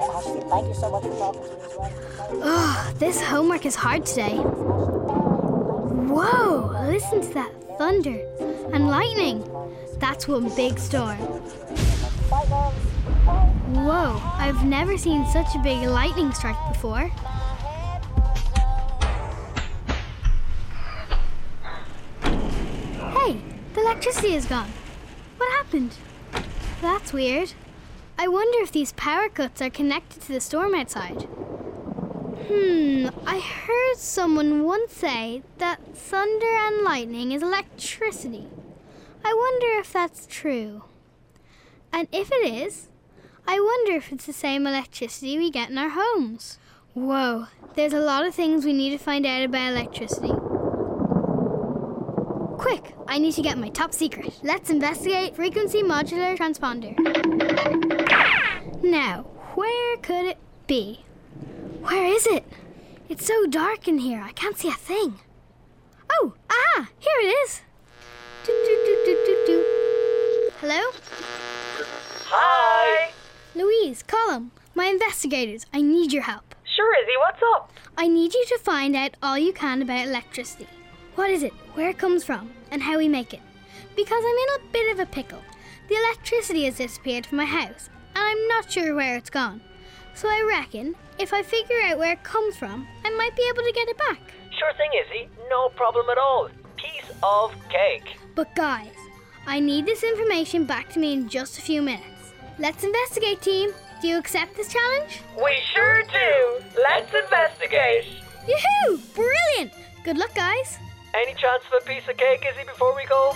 Ashley, thank you so much for talking to me as well. Ugh, this homework is hard today. Whoa, listen to that thunder and lightning. That's one big storm. Whoa, I've never seen such a big lightning strike before. Hey, the electricity is gone. What happened? That's weird. I wonder if these power cuts are connected to the storm outside. I heard someone once say that thunder and lightning is electricity. I wonder if that's true. And if it is, I wonder if it's the same electricity we get in our homes. Whoa, there's a lot of things we need to find out about electricity. Quick, I need to get my top secret. Let's investigate frequency modular transponder. Now, where could it be? Where is it? It's so dark in here, I can't see a thing. Oh, aha, here it is. Hello? Hi! Louise, Colum, my investigators, I need your help. Sure, Izzy, what's up? I need you to find out all you can about electricity. What is it, where it comes from, and how we make it? Because I'm in a bit of a pickle. The electricity has disappeared from my house, and I'm not sure where it's gone. So I reckon if I figure out where it comes from, I might be able to get it back. Sure thing, Izzy. No problem at all. Piece of cake. But guys, I need this information back to me in just a few minutes. Let's investigate, team. Do you accept this challenge? We sure do. Let's investigate. Yoo-hoo! Brilliant! Good luck, guys. Any chance of a piece of cake, Izzy, before we go?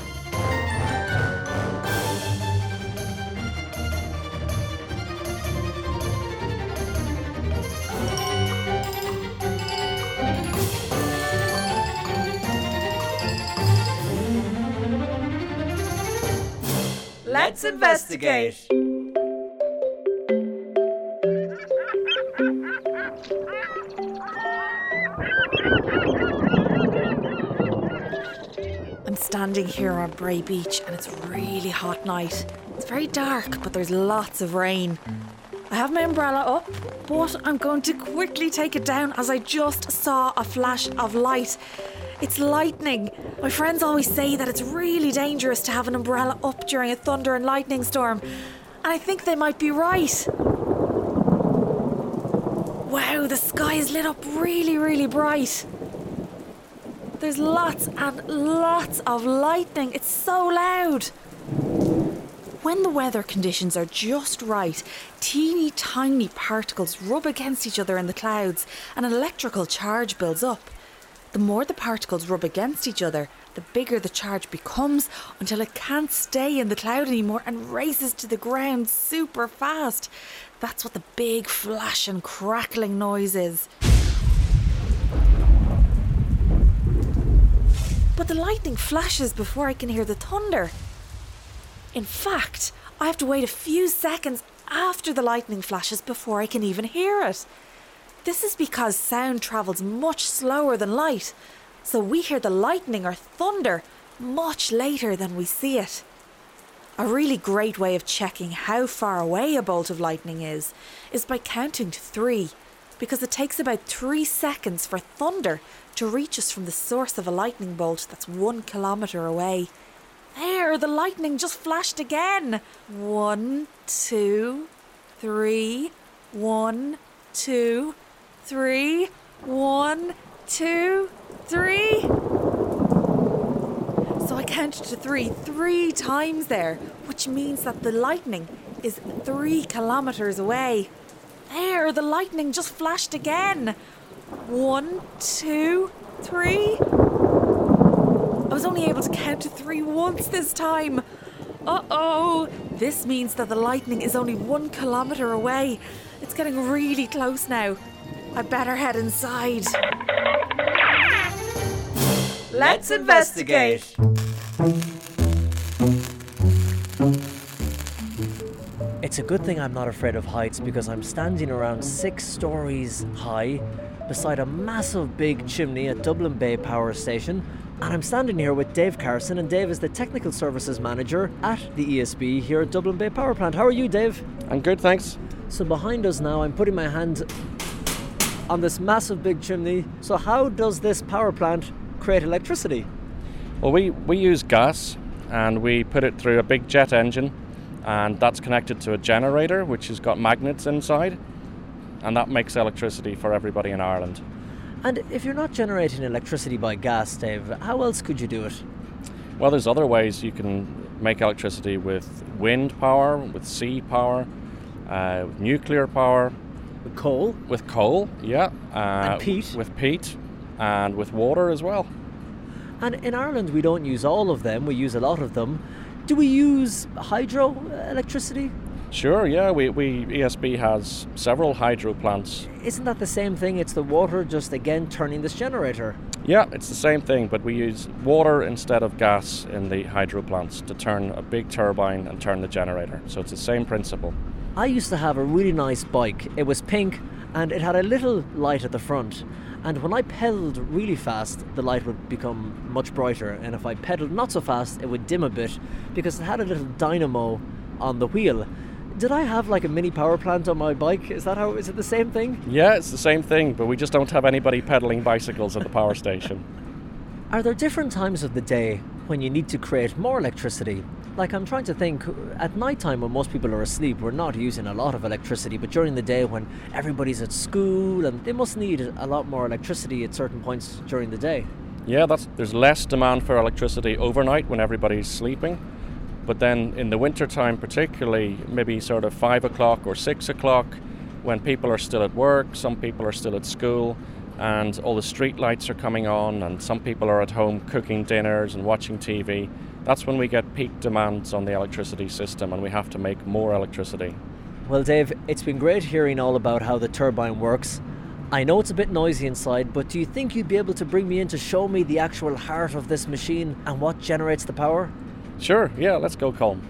Let's investigate. I'm standing here on Bray Beach and it's a really hot night. It's very dark, but there's lots of rain. I have my umbrella up, but I'm going to quickly take it down as I just saw a flash of light. It's lightning. My friends always say that it's really dangerous to have an umbrella up during a thunder and lightning storm, and I think they might be right. Wow, the sky is lit up really, really bright. There's lots and lots of lightning. It's so loud. When the weather conditions are just right, teeny tiny particles rub against each other in the clouds and an electrical charge builds up. The more the particles rub against each other, the bigger the charge becomes until it can't stay in the cloud anymore and races to the ground super fast. That's what the big flash and crackling noise is. But the lightning flashes before I can hear the thunder. In fact, I have to wait a few seconds after the lightning flashes before I can even hear it. This is because sound travels much slower than light, so we hear the lightning or thunder much later than we see it. A really great way of checking how far away a bolt of lightning is by counting to 3, because it takes about 3 seconds for thunder to reach us from the source of a lightning bolt that's 1 kilometre away. There, the lightning just flashed again. 1, 2, 3, 1, 2, 3, 1, 2, 3. So I counted to 3 times there, which means that the lightning is 3 kilometres away. There, the lightning just flashed again. 1, 2, 3. I was only able to count to 3 once this time. Uh-oh. This means that the lightning is only 1 kilometre away. It's getting really close now. I better head inside. Let's investigate. It's a good thing I'm not afraid of heights because I'm standing around 6 stories high beside a massive big chimney at Dublin Bay Power Station. And I'm standing here with Dave Carson, and Dave is the Technical Services Manager at the ESB here at Dublin Bay Power Plant. How are you, Dave? I'm good, thanks. So behind us now, I'm putting my hand on this massive big chimney. So how does this power plant create electricity? Well, we use gas and we put it through a big jet engine, and that's connected to a generator which has got magnets inside, and that makes electricity for everybody in Ireland. And if you're not generating electricity by gas, Dave, how else could you do it? Well, there's other ways you can make electricity with wind power, with sea power, with nuclear power. With coal? With coal, yeah. And peat? With peat, and with water as well. And in Ireland we don't use all of them, we use a lot of them. Do we use hydro electricity? Sure, yeah, ESB has several hydro plants. Isn't that the same thing? It's the water just again turning this generator. Yeah, it's the same thing, but we use water instead of gas in the hydro plants to turn a big turbine and turn the generator. So it's the same principle. I used to have a really nice bike. It was pink and it had a little light at the front. And when I pedalled really fast, the light would become much brighter. And if I pedalled not so fast, it would dim a bit because it had a little dynamo on the wheel. Did I have like a mini power plant on my bike? Is it the same thing? Yeah, it's the same thing, but we just don't have anybody pedaling bicycles at the power station. Are there different times of the day when you need to create more electricity? Like, I'm trying to think, at night time when most people are asleep, we're not using a lot of electricity, but during the day when everybody's at school, and they must need a lot more electricity at certain points during the day. Yeah, there's less demand for electricity overnight when everybody's sleeping. But then in the winter time particularly, maybe sort of 5 o'clock or 6 o'clock, when people are still at work, some people are still at school, and all the street lights are coming on, and some people are at home cooking dinners and watching TV. That's when we get peak demands on the electricity system, and we have to make more electricity. Well, Dave, it's been great hearing all about how the turbine works. I know it's a bit noisy inside, but do you think you'd be able to bring me in to show me the actual heart of this machine and what generates the power? Sure, yeah, let's go, Colm.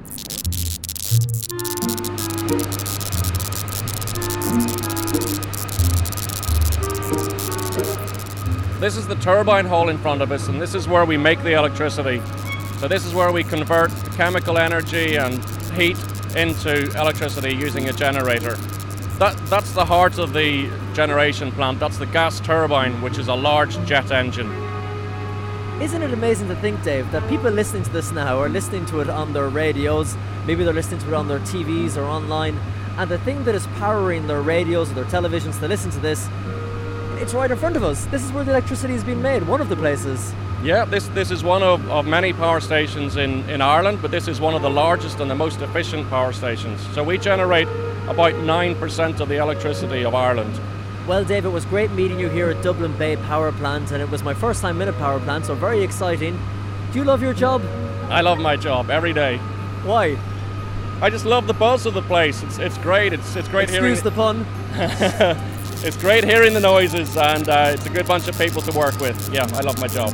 This is the turbine hall in front of us, and this is where we make the electricity. So this is where we convert chemical energy and heat into electricity using a generator. That's the heart of the generation plant. That's the gas turbine, which is a large jet engine. Isn't it amazing to think, Dave, that people listening to this now are listening to it on their radios, maybe they're listening to it on their TVs or online, and the thing that is powering their radios or their televisions to listen to this, it's right in front of us. This is where the electricity is being made, one of the places. Yeah, this is one of many power stations in Ireland, but this is one of the largest and the most efficient power stations. So we generate about 9% of the electricity of Ireland. Well, Dave, it was great meeting you here at Dublin Bay Power Plant, and it was my first time in a power plant, so very exciting. Do you love your job? I love my job every day. Why? I just love the buzz of the place. It's great. It's great hearing. Excuse the pun. It's great hearing the noises, and it's a good bunch of people to work with. Yeah, I love my job.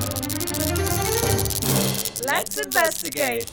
Let's investigate.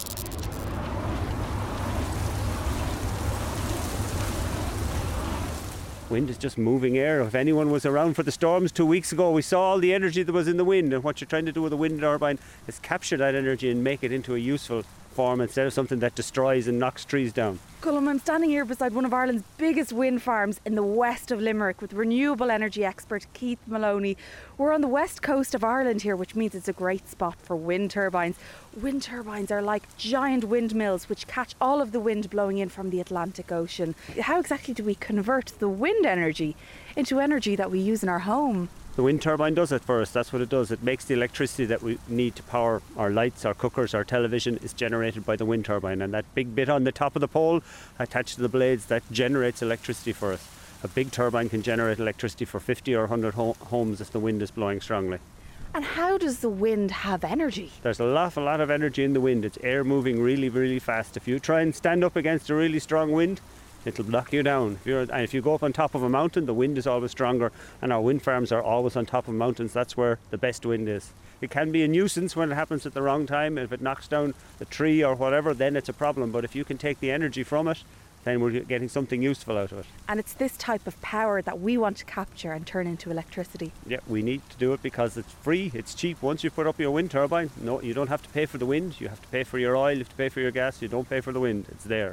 Wind is just moving air. If anyone was around for the storms 2 weeks ago, we saw all the energy that was in the wind, and what you're trying to do with a wind turbine is capture that energy and make it into a useful form instead of something that destroys and knocks trees down. Colm, I'm standing here beside one of Ireland's biggest wind farms in the west of Limerick with renewable energy expert Keith Maloney. We're on the west coast of Ireland here, which means it's a great spot for wind turbines. Wind turbines are like giant windmills which catch all of the wind blowing in from the Atlantic Ocean. How exactly do we convert the wind energy into energy that we use in our home? The wind turbine does it for us. That's what it does. It makes the electricity that we need to power our lights, our cookers, our television is generated by the wind turbine, and that big bit on the top of the pole attached to the blades, that generates electricity for us. A big turbine can generate electricity for 50 or 100 homes if the wind is blowing strongly. And how does the wind have energy? There's a lot of energy in the wind. It's air moving really, really fast. If you try and stand up against a really strong wind, it'll knock you down. If you go up on top of a mountain, the wind is always stronger, and our wind farms are always on top of mountains. That's where the best wind is. It can be a nuisance when it happens at the wrong time. If it knocks down a tree or whatever, then it's a problem. But if you can take the energy from it, then we're getting something useful out of it. And it's this type of power that we want to capture and turn into electricity. Yeah, we need to do it because it's free, it's cheap. Once you put up your wind turbine, no, you don't have to pay for the wind. You have to pay for your oil, you have to pay for your gas. You don't pay for the wind. It's there.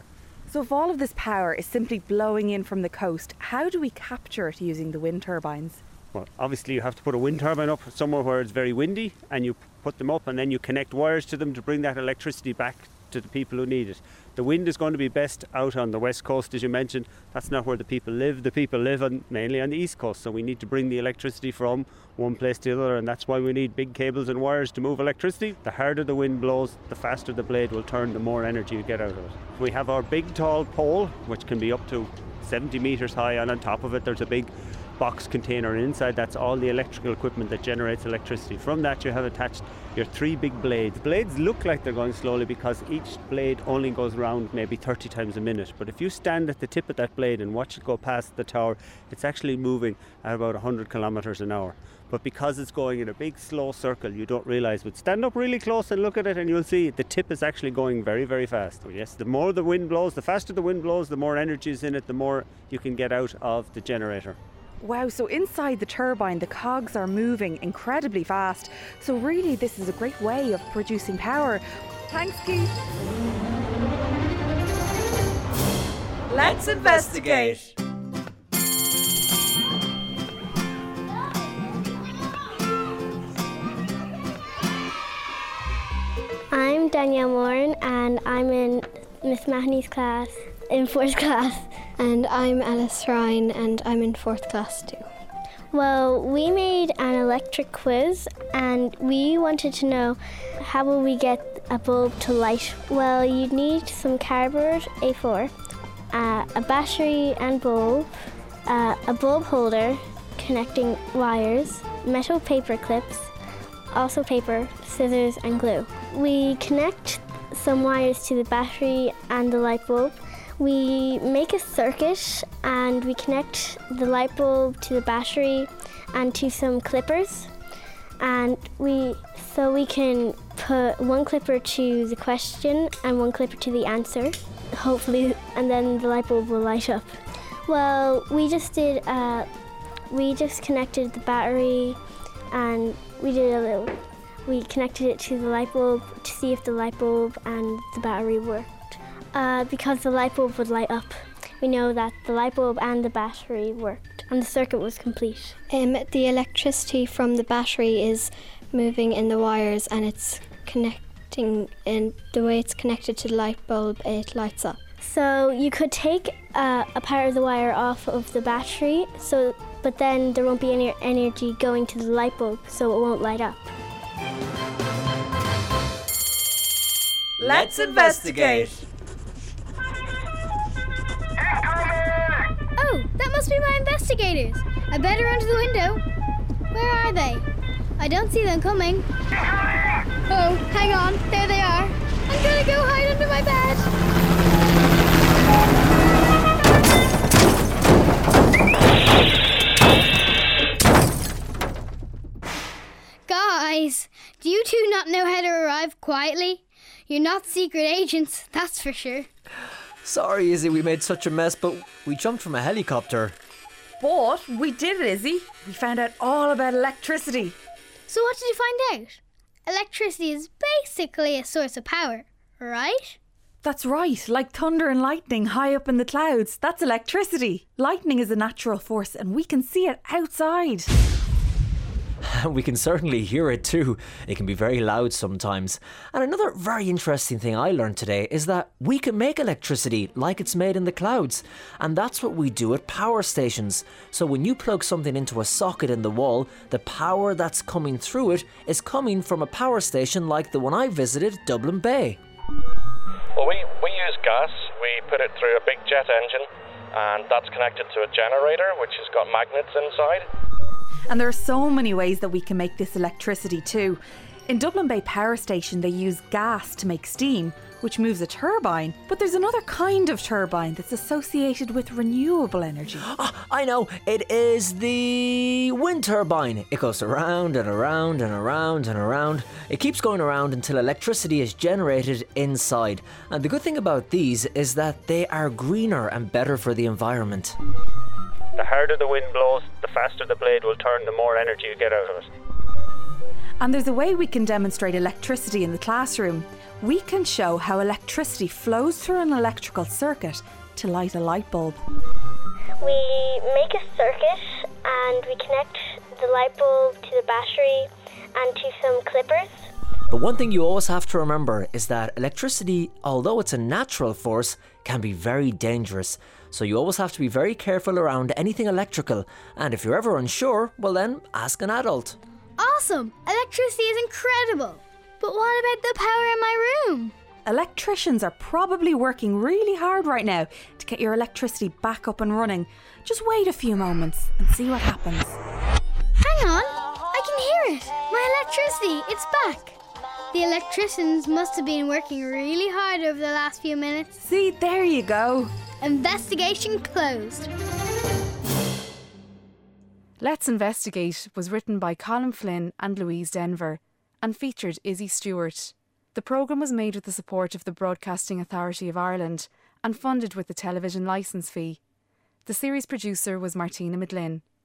So if all of this power is simply blowing in from the coast, how do we capture it using the wind turbines? Well, obviously you have to put a wind turbine up somewhere where it's very windy, and you put them up and then you connect wires to them to bring that electricity back to the people who need it. The wind is going to be best out on the west coast, as you mentioned. That's not where the people live. The people live mainly on the east coast, so we need to bring the electricity from one place to the other, and that's why we need big cables and wires to move electricity. The harder the wind blows, the faster the blade will turn, the more energy you get out of it. We have our big tall pole, which can be up to 70 metres high, and on top of it there's a big box container, and inside that's all the electrical equipment that generates electricity. From that you have attached your 3 big blades. The blades look like they're going slowly because each blade only goes round maybe 30 times a minute, but if you stand at the tip of that blade and watch it go past the tower, it's actually moving at about 100 kilometres an hour. But because it's going in a big slow circle, you don't realise. But stand up really close and look at it and you'll see the tip is actually going very, very fast. So yes, the more the wind blows, the faster the wind blows, the more energy is in it, the more you can get out of the generator. Wow, so inside the turbine, the cogs are moving incredibly fast. So really, this is a great way of producing power. Thanks, Keith. Let's investigate. I'm Danielle Moran and I'm in Miss Mahoney's class in 4th class. And I'm Alice Ryan and I'm in 4th class too. Well, we made an electric quiz and we wanted to know how will we get a bulb to light. Well, you'd need some cardboard A4, a battery and bulb, a bulb holder connecting wires, metal paper clips, also paper, scissors and glue. We connect some wires to the battery and the light bulb. We make a circuit and we connect the light bulb to the battery and to some clippers, and we can put one clipper to the question and one clipper to the answer, hopefully, and then the light bulb will light up. Well, we just connected the battery and we connected it to the light bulb to see if the light bulb and the battery worked. Because the light bulb would light up, we know that the light bulb and the battery worked and the circuit was complete. The electricity from the battery is moving in the wires and it's connecting, and the way it's connected to the light bulb, it lights up. So you could take a part of the wire off of the battery, but then there won't be any energy going to the light bulb, so it won't light up. Let's investigate. Oh, that must be my investigators. I better run to the window. Where are they? I don't see them coming. Oh, hang on. There they are. I'm gonna go hide under my bed. Guys, do you two not know how to arrive quietly? You're not secret agents, that's for sure. Sorry, Izzy, we made such a mess, but we jumped from a helicopter. But we did it, Izzy. We found out all about electricity. So what did you find out? Electricity is basically a source of power, right? That's right, like thunder and lightning high up in the clouds. That's electricity. Lightning is a natural force and we can see it outside. We can certainly hear it too. It can be very loud sometimes. And another very interesting thing I learned today is that we can make electricity like it's made in the clouds. And that's what we do at power stations. So when you plug something into a socket in the wall, the power that's coming through it is coming from a power station like the one I visited, Dublin Bay. Well, we use gas. We put it through a big jet engine, and that's connected to a generator which has got magnets inside. And there are so many ways that we can make this electricity too. In Dublin Bay Power Station, they use gas to make steam, which moves a turbine. But there's another kind of turbine that's associated with renewable energy. Oh, I know. It is the wind turbine. It goes around and around and around and around. It keeps going around until electricity is generated inside. And the good thing about these is that they are greener and better for the environment. The harder the wind blows, the faster the blade will turn, the more energy you get out of it. And there's a way we can demonstrate electricity in the classroom. We can show how electricity flows through an electrical circuit to light a light bulb. We make a circuit and we connect the light bulb to the battery and to some clippers. But one thing you always have to remember is that electricity, although it's a natural force, can be very dangerous. So you always have to be very careful around anything electrical. And if you're ever unsure, well then, ask an adult. Awesome! Electricity is incredible! But what about the power in my room? Electricians are probably working really hard right now to get your electricity back up and running. Just wait a few moments and see what happens. Hang on! I can hear it! My electricity! It's back! The electricians must have been working really hard over the last few minutes. See, there you go. Investigation closed. Let's Investigate was written by Colin Flynn and Louise Denver and featured Izzy Stewart. The programme was made with the support of the Broadcasting Authority of Ireland and funded with the television licence fee. The series producer was Martina Midlin.